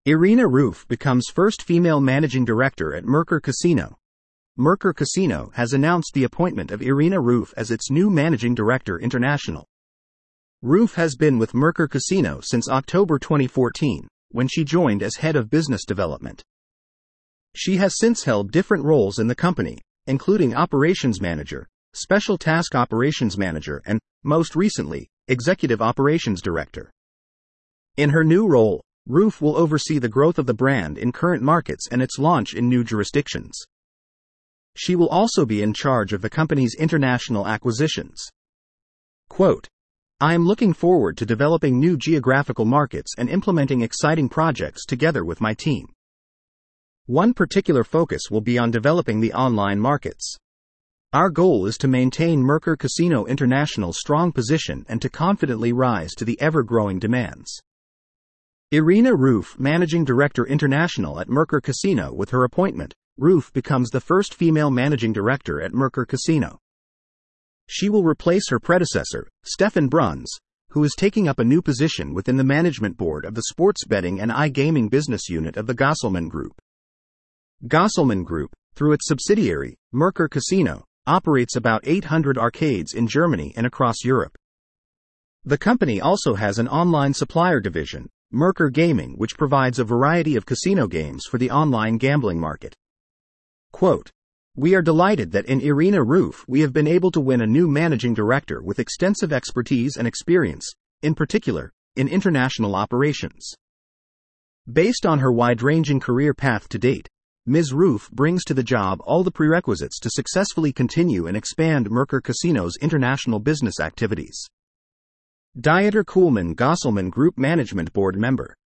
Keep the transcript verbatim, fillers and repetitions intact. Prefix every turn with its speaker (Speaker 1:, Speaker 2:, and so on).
Speaker 1: Irina Roof becomes first female managing director at Merkur Casino. Merkur Casino has announced the appointment of Irina Roof as its new managing director international. Roof has been with Merkur Casino since October twenty fourteen, when she joined as head of business development. She has since held different roles in the company, including operations manager, special task operations manager, and, most recently, executive operations director. In her new role, Roof will oversee the growth of the brand in current markets and its launch in new jurisdictions. She will also be in charge of the company's international acquisitions. Quote, "I am looking forward to developing new geographical markets and implementing exciting projects together with my team. One particular focus will be on developing the online markets. Our goal is to maintain Merkur Casino International's strong position and to confidently rise to the ever-growing demands." Irina Roof, Managing Director International at Merkur Casino. With her appointment, Roof becomes the first female managing director at Merkur Casino. She will replace her predecessor, Stefan Bruns, who is taking up a new position within the management board of the sports betting and iGaming business unit of the Gosselmann Group. Gosselmann Group, through its subsidiary, Merkur Casino, operates about eight hundred arcades in Germany and across Europe. The company also has an online supplier division, Merkur Gaming, which provides a variety of casino games for the online gambling market. Quote, "We are delighted that in Irina Roof we have been able to win a new managing director with extensive expertise and experience, in particular, in international operations." Based on her wide-ranging career path to date, Miz Roof brings to the job all the prerequisites to successfully continue and expand Merkur Casino's international business activities. Dieter Kuhlmann, Gosselmann Group Management Board member.